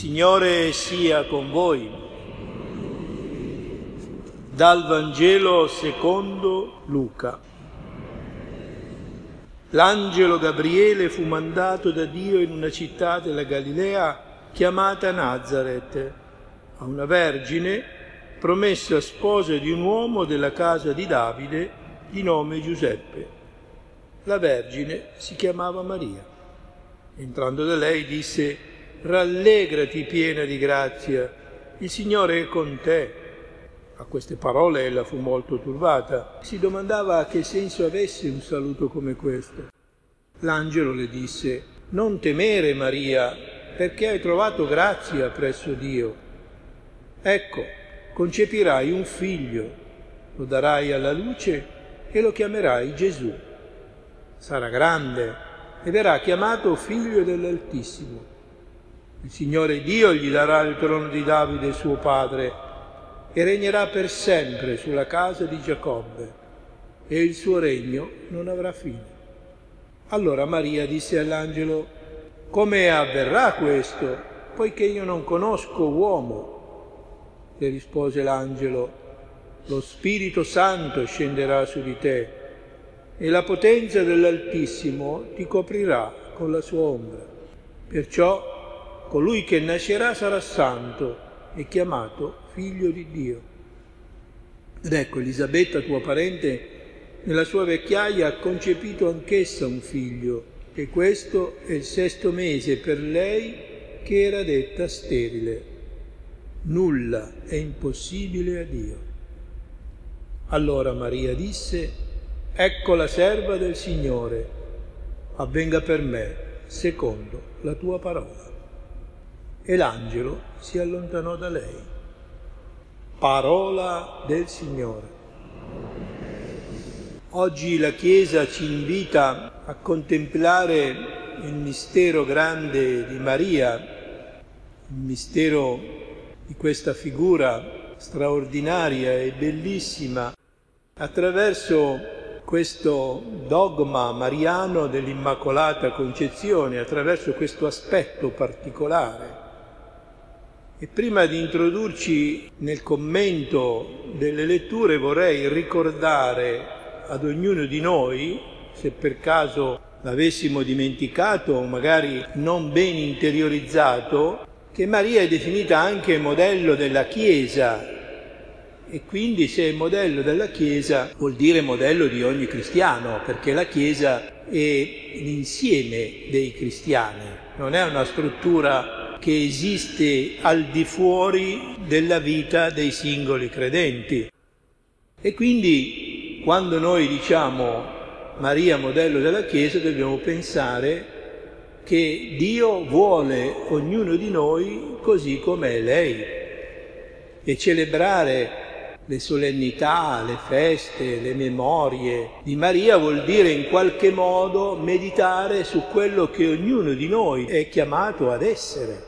Signore sia con voi. Dal Vangelo secondo Luca. L'angelo Gabriele fu mandato da Dio in una città della Galilea chiamata Nazaret, a una vergine promessa sposa di un uomo della casa di Davide di nome Giuseppe. La vergine si chiamava Maria. Entrando da lei disse: «Rallegrati piena di grazia, il Signore è con te». A queste parole ella fu molto turbata, si domandava che senso avesse un saluto come questo. L'angelo le disse: «Non temere, Maria, perché hai trovato grazia presso Dio. Ecco, concepirai un figlio, lo darai alla luce e lo chiamerai Gesù. Sarà grande e verrà chiamato Figlio dell'Altissimo. Il Signore Dio gli darà il trono di Davide suo padre e regnerà per sempre sulla casa di Giacobbe, e il suo regno non avrà fine». Allora Maria disse all'angelo: «Come avverrà questo, poiché io non conosco uomo?» Le rispose l'angelo: «Lo Spirito Santo scenderà su di te e la potenza dell'Altissimo ti coprirà con la sua ombra. Perciò colui che nascerà sarà santo e chiamato Figlio di Dio. Ed ecco, Elisabetta, tua parente, nella sua vecchiaia ha concepito anch'essa un figlio, e questo è il 6° mese per lei che era detta sterile. Nulla è impossibile a Dio». Allora Maria disse: «Ecco la serva del Signore, avvenga per me secondo la tua parola». E l'angelo si allontanò da lei. Parola del Signore. Oggi la Chiesa ci invita a contemplare il mistero grande di Maria, il mistero di questa figura straordinaria e bellissima, attraverso questo dogma mariano dell'Immacolata Concezione, attraverso questo aspetto particolare. E prima di introdurci nel commento delle letture vorrei ricordare ad ognuno di noi, se per caso l'avessimo dimenticato o magari non ben interiorizzato, che Maria è definita anche modello della Chiesa, e quindi se è modello della Chiesa vuol dire modello di ogni cristiano, perché la Chiesa è l'insieme dei cristiani, non è una struttura che esiste al di fuori della vita dei singoli credenti. E quindi quando noi diciamo Maria modello della Chiesa dobbiamo pensare che Dio vuole ognuno di noi così com'è lei, e celebrare le solennità, le feste, le memorie di Maria vuol dire in qualche modo meditare su quello che ognuno di noi è chiamato ad essere.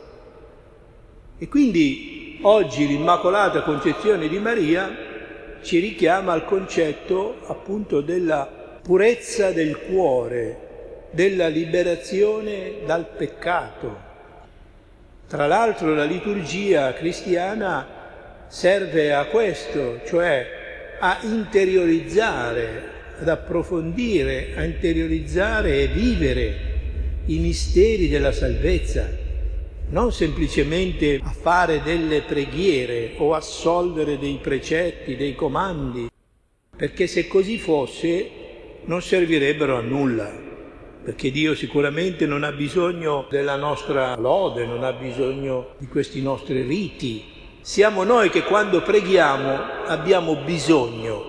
E quindi oggi l'Immacolata Concezione di Maria ci richiama al concetto appunto della purezza del cuore, della liberazione dal peccato. Tra l'altro la liturgia cristiana serve a questo, cioè a interiorizzare, ad approfondire, a interiorizzare e vivere i misteri della salvezza, non semplicemente a fare delle preghiere o assolvere dei precetti, dei comandi, perché se così fosse non servirebbero a nulla, perché Dio sicuramente non ha bisogno della nostra lode, non ha bisogno di questi nostri riti. Siamo noi che quando preghiamo abbiamo bisogno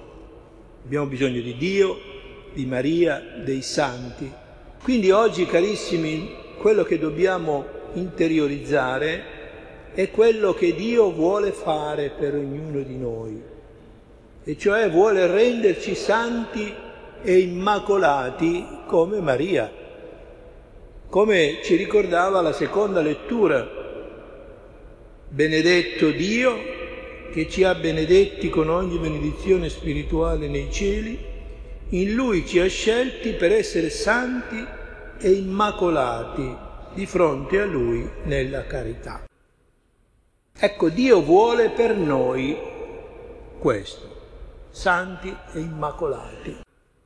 di Dio, di Maria, dei santi. Quindi oggi, carissimi, quello che dobbiamo interiorizzare è quello che Dio vuole fare per ognuno di noi, e cioè vuole renderci santi e immacolati come Maria, come ci ricordava la seconda lettura. Benedetto Dio che ci ha benedetti con ogni benedizione spirituale nei cieli, in Lui ci ha scelti per essere santi e immacolati di fronte a Lui nella carità. Ecco, Dio vuole per noi questo, santi e immacolati.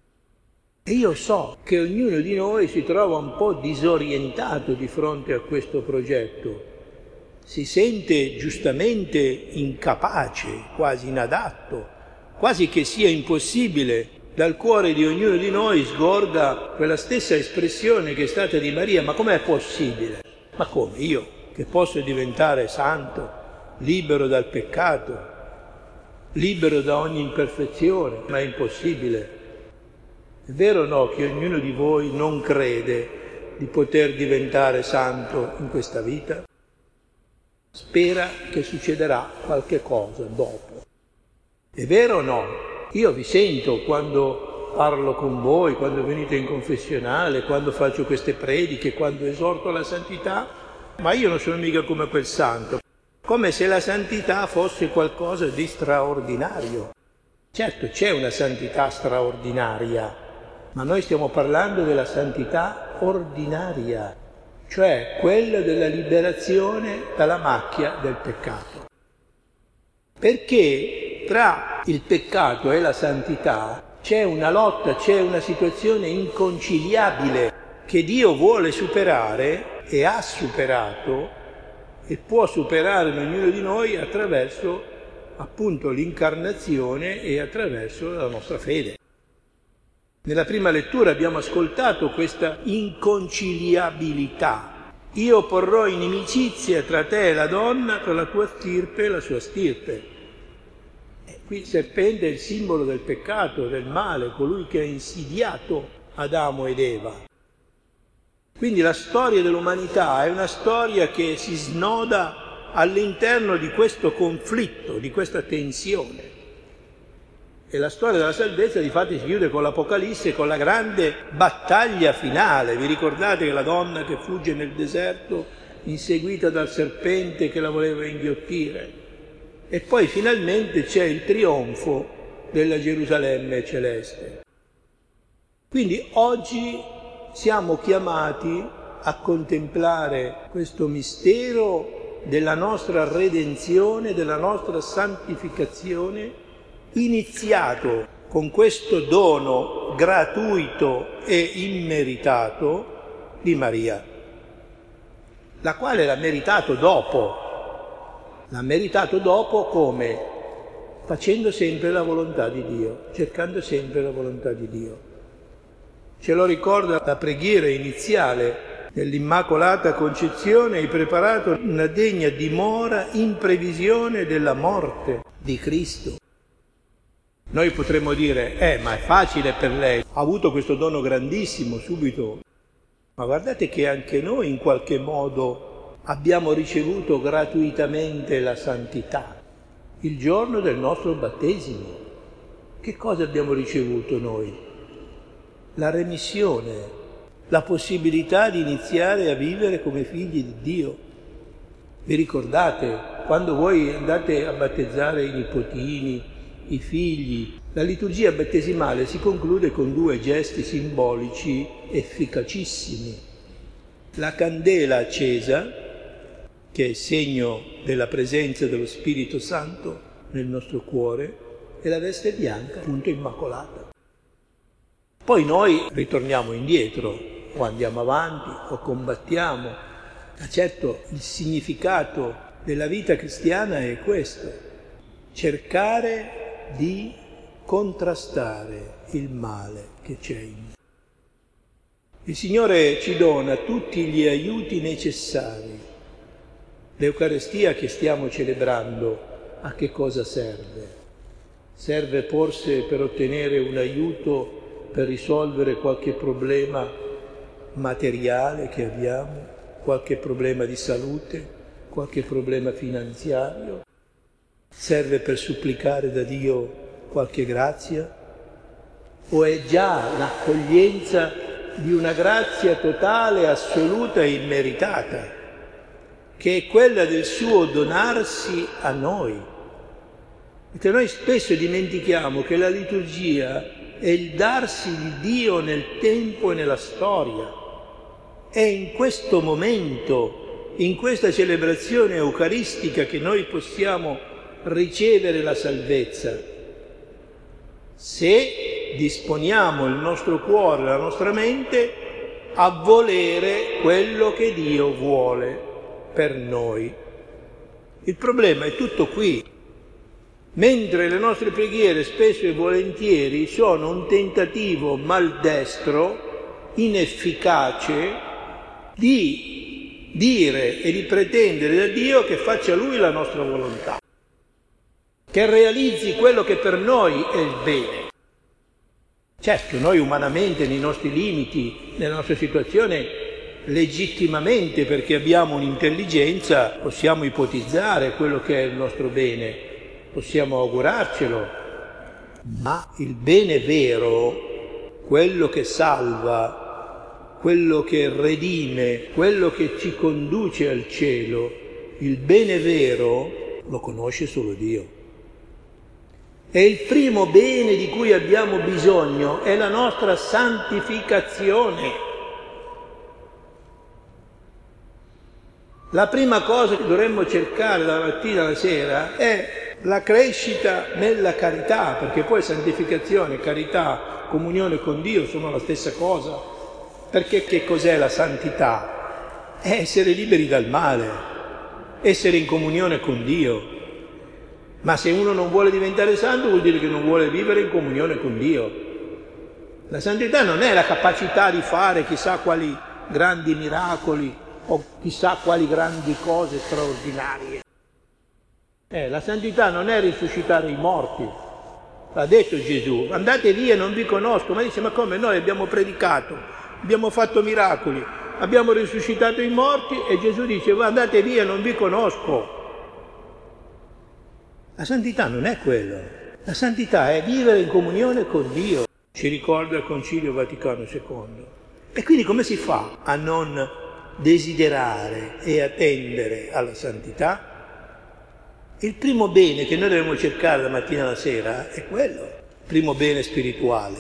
E io so che ognuno di noi si trova un po' disorientato di fronte a questo progetto, si sente giustamente incapace, quasi inadatto, quasi che sia impossibile. Dal cuore di ognuno di noi sgorga quella stessa espressione che è stata di Maria: ma com'è possibile? Ma come, io che posso diventare santo, libero dal peccato, libero da ogni imperfezione? Ma è impossibile. È vero o no che ognuno di voi non crede di poter diventare santo in questa vita? Spera che succederà qualche cosa dopo. È vero o no? Io vi sento quando parlo con voi, quando venite in confessionale, quando faccio queste prediche, quando esorto alla santità, ma io non sono mica come quel santo, come se la santità fosse qualcosa di straordinario. Certo, c'è una santità straordinaria, ma noi stiamo parlando della santità ordinaria, cioè quella della liberazione dalla macchia del peccato. Perché tra il peccato e la santità c'è una lotta, c'è una situazione inconciliabile che Dio vuole superare e ha superato e può superare in ognuno di noi attraverso appunto l'incarnazione e attraverso la nostra fede. Nella prima lettura abbiamo ascoltato questa inconciliabilità. Io porrò inimicizia tra te e la donna, tra la tua stirpe e la sua stirpe. Qui il serpente è il simbolo del peccato, del male, colui che ha insidiato Adamo ed Eva. Quindi la storia dell'umanità è una storia che si snoda all'interno di questo conflitto, di questa tensione. E la storia della salvezza difatti si chiude con l'Apocalisse, con la grande battaglia finale. Vi ricordate che la donna che fugge nel deserto, inseguita dal serpente che la voleva inghiottire? E poi finalmente c'è il trionfo della Gerusalemme celeste. Quindi oggi siamo chiamati a contemplare questo mistero della nostra redenzione, della nostra santificazione, iniziato con questo dono gratuito e immeritato di Maria, la quale l'ha meritato dopo. L'ha meritato dopo come? Facendo sempre la volontà di Dio, cercando sempre la volontà di Dio. Ce lo ricorda la preghiera iniziale dell'Immacolata Concezione: hai preparato una degna dimora in previsione della morte di Cristo. Noi potremmo dire, ma è facile per lei, ha avuto questo dono grandissimo subito. Ma guardate che anche noi in qualche modo abbiamo ricevuto gratuitamente la santità il giorno del nostro battesimo. Che cosa abbiamo ricevuto noi? La remissione, la possibilità di iniziare a vivere come figli di Dio. Vi ricordate, quando voi andate a battezzare i nipotini, i figli, la liturgia battesimale si conclude con 2 gesti simbolici efficacissimi. La candela accesa, che è segno della presenza dello Spirito Santo nel nostro cuore, e la veste bianca, appunto immacolata. Poi noi ritorniamo indietro, o andiamo avanti, o combattiamo. Ma certo, il significato della vita cristiana è questo: cercare di contrastare il male che c'è in noi. Il Signore ci dona tutti gli aiuti necessari. L'Eucaristia che stiamo celebrando a che cosa serve? Serve forse per ottenere un aiuto per risolvere qualche problema materiale che abbiamo, qualche problema di salute, qualche problema finanziario? Serve per supplicare da Dio qualche grazia? O è già l'accoglienza di una grazia totale, assoluta e immeritata, che è quella del suo donarsi a noi? Perché noi spesso dimentichiamo che la liturgia è il darsi di Dio nel tempo e nella storia. È in questo momento, in questa celebrazione eucaristica che noi possiamo ricevere la salvezza, se disponiamo il nostro cuore, la nostra mente a volere quello che Dio vuole per noi. Il problema è tutto qui. Mentre le nostre preghiere spesso e volentieri sono un tentativo maldestro, inefficace, di dire e di pretendere da Dio che faccia Lui la nostra volontà, che realizzi quello che per noi è il bene. Certo, noi umanamente, nei nostri limiti, nella nostra situazione, legittimamente, perché abbiamo un'intelligenza, possiamo ipotizzare quello che è il nostro bene, possiamo augurarcelo, ma il bene vero, quello che salva, quello che redime, quello che ci conduce al cielo, il bene vero lo conosce solo Dio. E il primo bene di cui abbiamo bisogno è la nostra santificazione. La prima cosa che dovremmo cercare dalla mattina alla sera è la crescita nella carità, perché poi santificazione, carità, comunione con Dio sono la stessa cosa. Perché che cos'è la santità? È essere liberi dal male, essere in comunione con Dio. Ma se uno non vuole diventare santo vuol dire che non vuole vivere in comunione con Dio. La santità non è la capacità di fare chissà quali grandi miracoli o chissà quali grandi cose straordinarie. La santità non è risuscitare i morti. L'ha detto Gesù, andate via, non vi conosco. Ma dice, ma come? Noi abbiamo predicato, abbiamo fatto miracoli, abbiamo risuscitato i morti e Gesù dice, va, andate via, non vi conosco. La santità non è quello. La santità è vivere in comunione con Dio, ci ricorda il Concilio Vaticano II. E quindi come si fa a non desiderare e a tendere alla santità? Il primo bene che noi dobbiamo cercare da mattina alla sera è quello, il primo bene spirituale.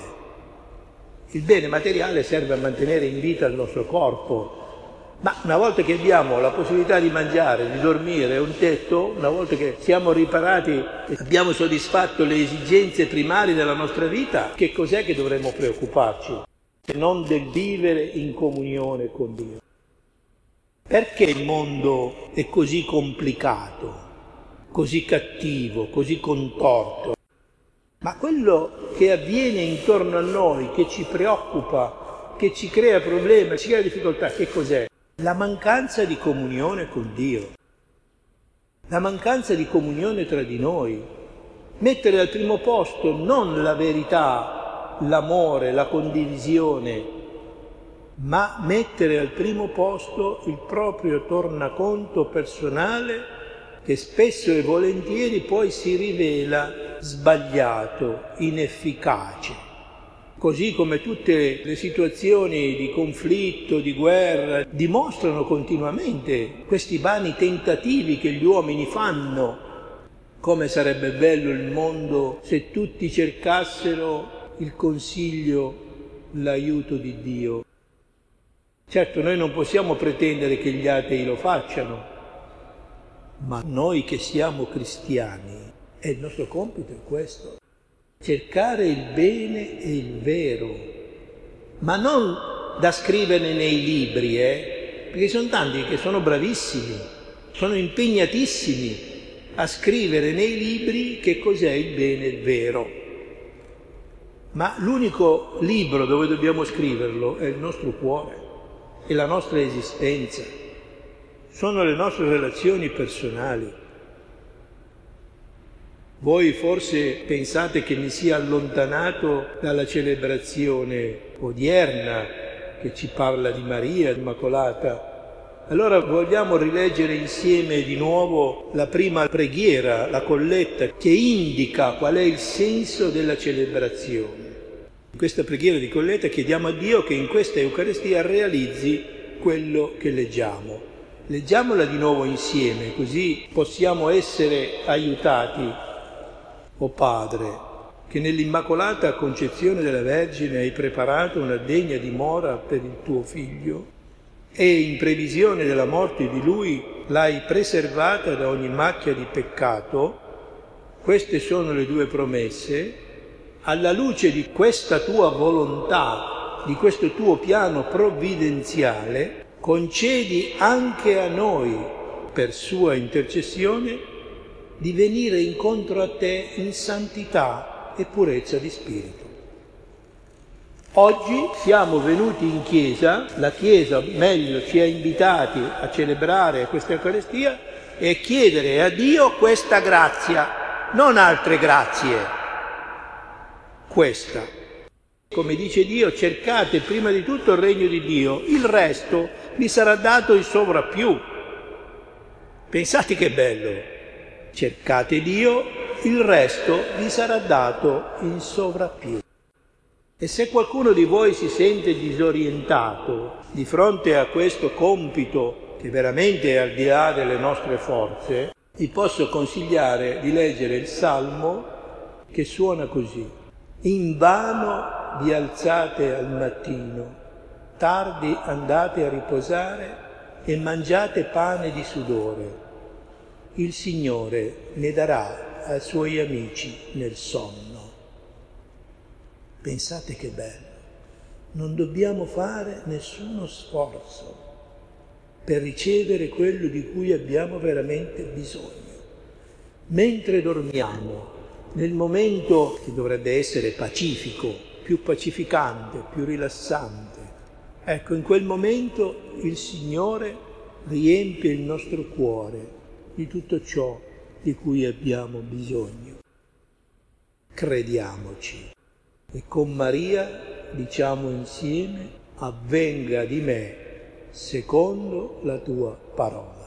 Il bene materiale serve a mantenere in vita il nostro corpo, ma una volta che abbiamo la possibilità di mangiare, di dormire, un tetto, una volta che siamo riparati e abbiamo soddisfatto le esigenze primarie della nostra vita, che cos'è che dovremmo preoccuparci? Se non del vivere in comunione con Dio. Perché il mondo è così complicato, così cattivo, così contorto? Ma quello che avviene intorno a noi, che ci preoccupa, che ci crea problemi, ci crea difficoltà, che cos'è? La mancanza di comunione con Dio, la mancanza di comunione tra di noi. Mettere al primo posto non la verità, l'amore, la condivisione, ma mettere al primo posto il proprio tornaconto personale che spesso e volentieri poi si rivela sbagliato, inefficace. Così come tutte le situazioni di conflitto, di guerra, dimostrano continuamente questi vani tentativi che gli uomini fanno. Come sarebbe bello il mondo se tutti cercassero il consiglio, l'aiuto di Dio. Certo, noi non possiamo pretendere che gli atei lo facciano, ma noi che siamo cristiani, il nostro compito è questo. Cercare il bene e il vero, ma non da scrivere nei libri, perché sono tanti che sono bravissimi, sono impegnatissimi a scrivere nei libri che cos'è il bene e il vero. Ma l'unico libro dove dobbiamo scriverlo è il nostro cuore, è la nostra esistenza, sono le nostre relazioni personali. Voi forse pensate che mi sia allontanato dalla celebrazione odierna che ci parla di Maria Immacolata. Allora vogliamo rileggere insieme di nuovo la prima preghiera, la colletta, che indica qual è il senso della celebrazione. In questa preghiera di colletta chiediamo a Dio che in questa Eucaristia realizzi quello che leggiamo. Leggiamola di nuovo insieme, così possiamo essere aiutati. O Padre, che nell'Immacolata Concezione della Vergine hai preparato una degna dimora per il tuo Figlio, e in previsione della morte di Lui l'hai preservata da ogni macchia di peccato. Queste sono le due promesse. Alla luce di questa tua volontà, di questo tuo piano provvidenziale, concedi anche a noi, per sua intercessione, di venire incontro a te in santità e purezza di spirito. Oggi siamo venuti in Chiesa, la Chiesa meglio ci ha invitati a celebrare questa Eucaristia e chiedere a Dio questa grazia, non altre grazie, questa. Come dice Dio, cercate prima di tutto il regno di Dio, il resto vi sarà dato in sovrappiù. Pensate che bello, cercate Dio, il resto vi sarà dato in sovrappiù. E se qualcuno di voi si sente disorientato di fronte a questo compito che veramente è al di là delle nostre forze, vi posso consigliare di leggere il Salmo che suona così: invano vi alzate al mattino, tardi andate a riposare e mangiate pane di sudore. Il Signore ne darà ai suoi amici nel sonno. Pensate che bello, non dobbiamo fare nessuno sforzo per ricevere quello di cui abbiamo veramente bisogno. Mentre dormiamo, nel momento che dovrebbe essere pacifico, più pacificante, più rilassante, ecco, in quel momento il Signore riempie il nostro cuore di tutto ciò di cui abbiamo bisogno. Crediamoci. E con Maria diciamo insieme: avvenga di me secondo la tua parola.